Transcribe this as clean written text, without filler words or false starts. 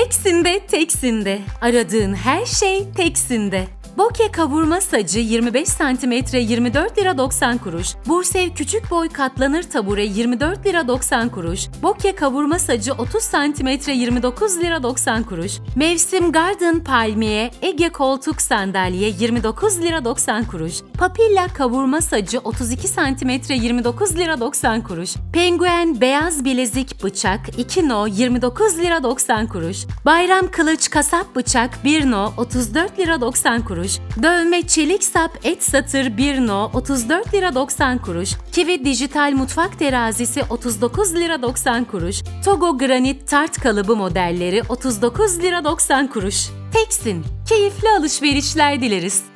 Teksin'de Teksin'de. Aradığın her şey Teksin'de. Bokeh kavurma sacı 25 cm 24 lira 90 kuruş. Bursev küçük boy katlanır tabure 24 lira 90 kuruş. Bokeh kavurma sacı 30 cm 29 lira 90 kuruş. Mevsim Garden palmiye Ege koltuk sandalye 29 lira 90 kuruş. Papilla kavurma sacı 32 cm 29 lira 90 kuruş. Penguen beyaz bilezik bıçak 2 no 29 lira 90 kuruş. Bayram kılıç kasap bıçak 1 no 34 lira 90 kuruş. Dövme çelik sap et satır 1 no 34 lira 90 kuruş. Kivi dijital mutfak terazisi 39 lira 90 kuruş. Togo granit tart kalıbı modelleri 39 lira 90 kuruş. Teksin, keyifli alışverişler dileriz.